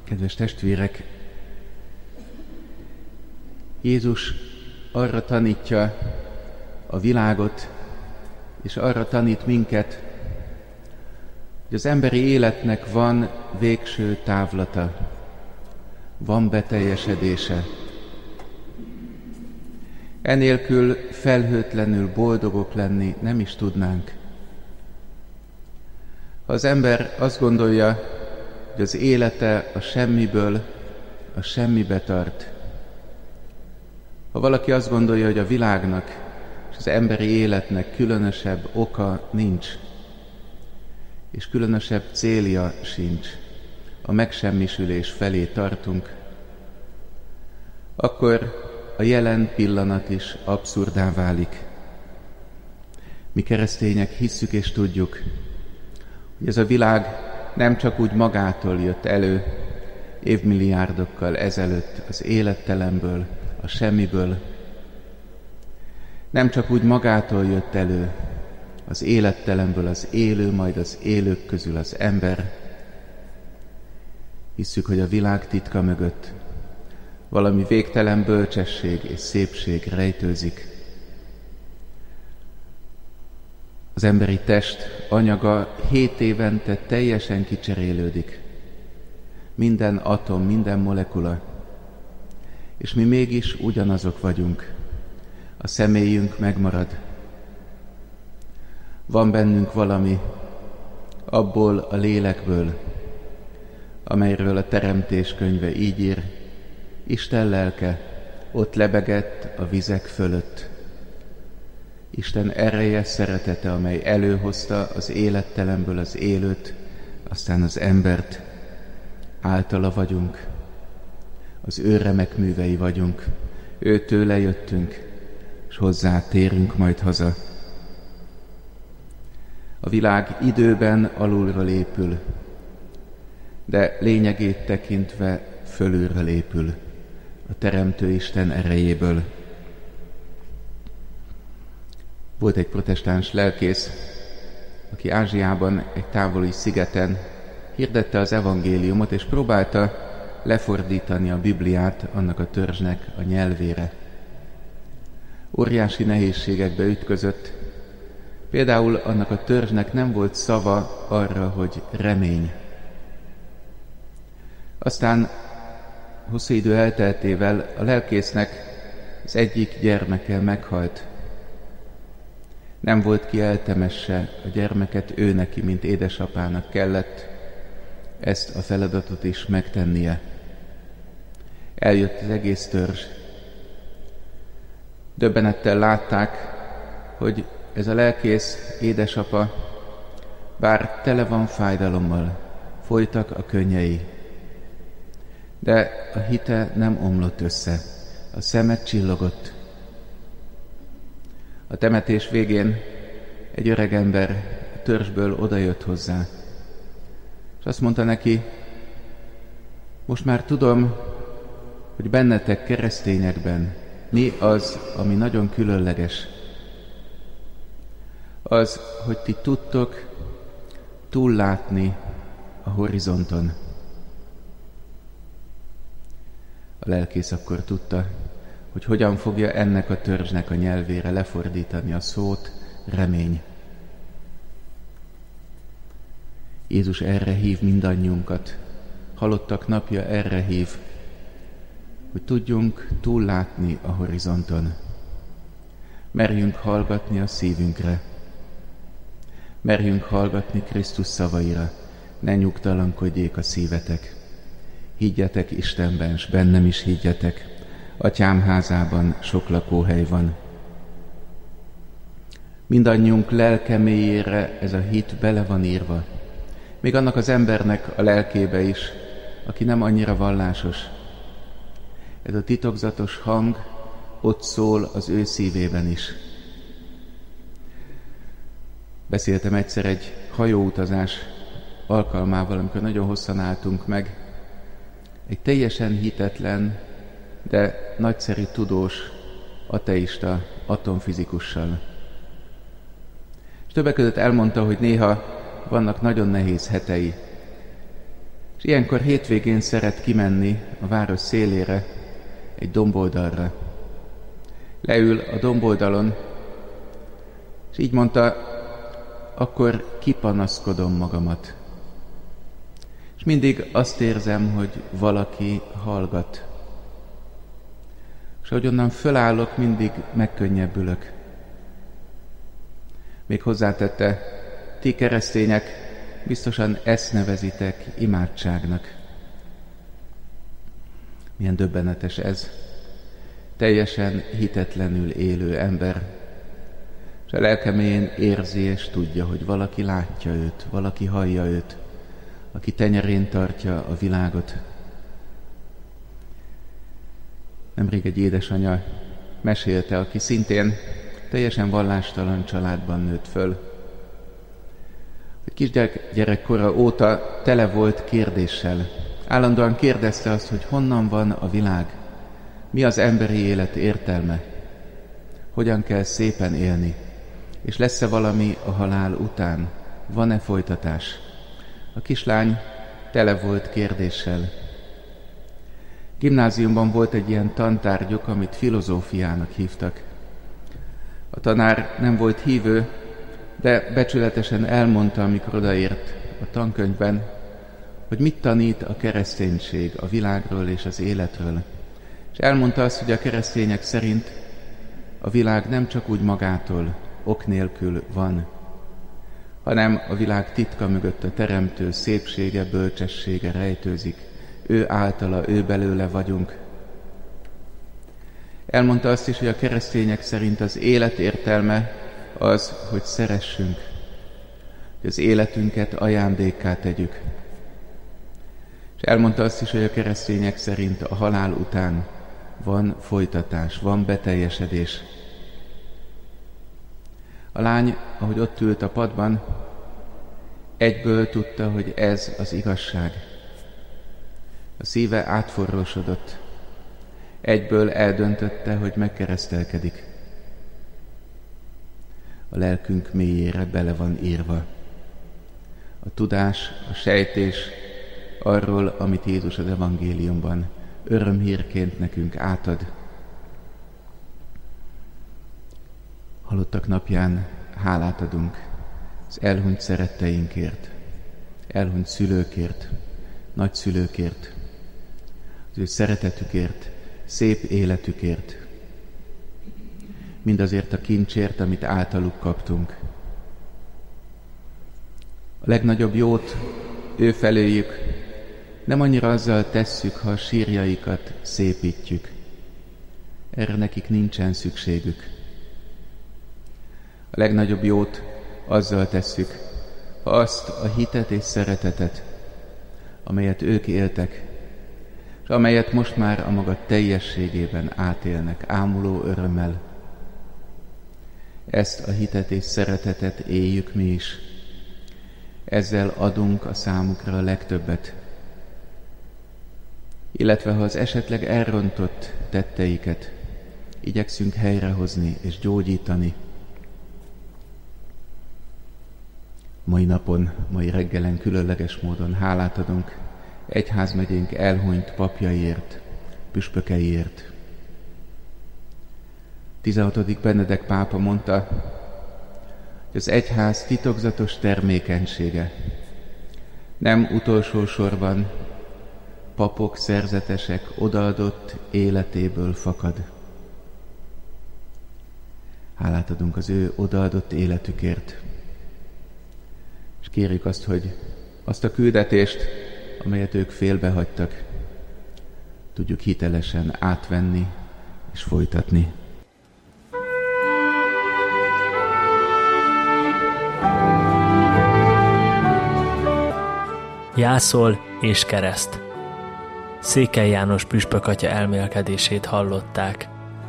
Kedves testvérek, Jézus arra tanítja a világot, és arra tanít minket, hogy az emberi életnek van végső távlata, van beteljesedése. Enélkül felhőtlenül boldogok lenni nem is tudnánk. Ha az ember azt gondolja, hogy az élete a semmiből a semmibe tart, ha valaki azt gondolja, hogy a világnak és az emberi életnek különösebb oka nincs, és különösebb célja sincs, a megsemmisülés felé tartunk, akkor a jelen pillanat is abszurdá válik. Mi keresztények hisszük és tudjuk, hogy ez a világ nem csak úgy magától jött elő évmilliárdokkal ezelőtt az élettelenből, a semmiből, nem csak úgy magától jött elő az élettelenből az élő, majd az élők közül az ember. Hisszük, hogy a világ titka mögött valami végtelen bölcsesség és szépség rejtőzik. Az emberi test anyaga 7 évente teljesen kicserélődik. Minden atom, minden molekula. És mi mégis ugyanazok vagyunk. A személyünk megmarad. Van bennünk valami abból a lélekből, amelyről a Teremtés könyve így ír: Isten lelke ott lebegett a vizek fölött. Isten ereje, szeretete, amely előhozta az élettelenből az élőt, aztán az embert. Általa vagyunk, az ő remek művei vagyunk, őtőle jöttünk, és hozzá térünk majd haza. A világ időben alulról épül, de lényegét tekintve fölülről épül, a Teremtő Isten erejéből. Volt egy protestáns lelkész, aki Ázsiában egy távoli szigeten hirdette az evangéliumot, és próbálta lefordítani a Bibliát annak a törzsnek a nyelvére. Óriási nehézségekbe ütközött. Például annak a törzsnek nem volt szava arra, hogy remény. Aztán hosszú idő elteltével a lelkésznek az egyik gyermeke meghalt. Nem volt ki eltemesse a gyermeket, ő neki, mint édesapának kellett ezt a feladatot is megtennie. Eljött az egész törzs. Döbbenettel látták, hogy ez a lelkész édesapa, bár tele van fájdalommal, folytak a könnyei, de a hite nem omlott össze, a szeme csillogott. A temetés végén egy öreg ember a törzsből odajött hozzá, és azt mondta neki: most már tudom, hogy bennetek, keresztényekben mi az, ami nagyon különleges. Az, hogy ti tudtok túllátni a horizonton. A lelkész akkor tudta, hogy hogyan fogja ennek a törzsnek a nyelvére lefordítani a szót: remény. Jézus erre hív mindannyiunkat, halottak napja erre hív, hogy tudjunk túllátni a horizonton. Merjünk hallgatni a szívünkre. Merjünk hallgatni Krisztus szavaira. Ne nyugtalankodjék a szívetek. Higgyetek Istenben, s bennem is higgyetek. Atyám házában sok lakóhely van. Mindannyiunk lelke mélyére ez a hit bele van írva. Még annak az embernek a lelkébe is, aki nem annyira vallásos. Ez a titokzatos hang ott szól az ő szívében is. Beszéltem egyszer egy hajóutazás alkalmával, amikor nagyon hosszan álltunk meg, egy teljesen hitetlen, de nagyszerű tudós, ateista atomfizikussal. És többek között elmondta, hogy néha vannak nagyon nehéz hetei, és És ilyenkor hétvégén szeret kimenni a város szélére, egy domboldalra. Leül a domboldalon, és így mondta, akkor kipanaszkodom magamat. És mindig azt érzem, hogy valaki hallgat. És ahogy onnan fölállok, mindig megkönnyebbülök. Még hozzátette, ti keresztények biztosan ezt nevezitek imádságnak. Milyen döbbenetes ez. Teljesen hitetlenül élő ember. És a lelke mélyén érzi és tudja, hogy valaki látja őt, valaki hallja őt, aki tenyerén tartja a világot. Nemrég egy édesanya mesélte, aki szintén teljesen vallástalan családban nőtt föl. Hogy kisgyerekkora óta tele volt kérdéssel. Állandóan kérdezte azt, hogy honnan van a világ, mi az emberi élet értelme, hogyan kell szépen élni, és lesz-e valami a halál után, van-e folytatás. A kislány tele volt kérdéssel. Gimnáziumban volt egy ilyen tantárgyuk, amit filozófiának hívtak. A tanár nem volt hívő, de becsületesen elmondta, amikor odaért a tankönyvben, hogy mit tanít a kereszténység a világról és az életről. És elmondta azt, hogy a keresztények szerint a világ nem csak úgy magától, ok nélkül van, hanem a világ titka mögött a teremtő szépsége, bölcsessége rejtőzik. Ő általa, ő belőle vagyunk. Elmondta azt is, hogy a keresztények szerint az élet értelme az, hogy szeressünk, hogy az életünket ajándékká tegyük. És elmondta azt is, hogy a keresztények szerint a halál után van folytatás, van beteljesedés. A lány, ahogy ott ült a padban, egyből tudta, hogy ez az igazság. A szíve átforrósodott. Egyből eldöntötte, hogy megkeresztelkedik. A lelkünk mélyére bele van írva. A tudás, a sejtés arról, amit Jézus az evangéliumban örömhírként nekünk átad. Halottak napján hálát adunk az elhunyt szeretteinkért, elhunyt szülőkért, nagyszülőkért, az ő szeretetükért, szép életükért, mindazért a kincsért, amit általuk kaptunk. A legnagyobb jót ő feléjük nem annyira azzal tesszük, ha a sírjaikat szépítjük. Erre nekik nincsen szükségük. A legnagyobb jót azzal tesszük, ha azt a hitet és szeretetet, amelyet ők éltek, és amelyet most már a maga teljességében átélnek, ámuló örömmel. Ezt a hitet és szeretetet éljük mi is. Ezzel adunk a számukra a legtöbbet. Illetve ha az esetleg elrontott tetteiket igyekszünk helyrehozni és gyógyítani. Mai napon, mai reggelen különleges módon hálát adunk egyházmegyénk elhunyt papjaiért, püspökeiért. 16. Benedek pápa mondta, hogy az egyház titokzatos termékenysége nem utolsó sorban papok, szerzetesek odaadott életéből fakad. Hálát adunk az ő odaadott életükért. És kérjük azt, hogy azt a küldetést, amelyet ők félbehagytak, tudjuk hitelesen átvenni és folytatni. Jászol és kereszt. Székely János püspökatya elmélkedését hallották.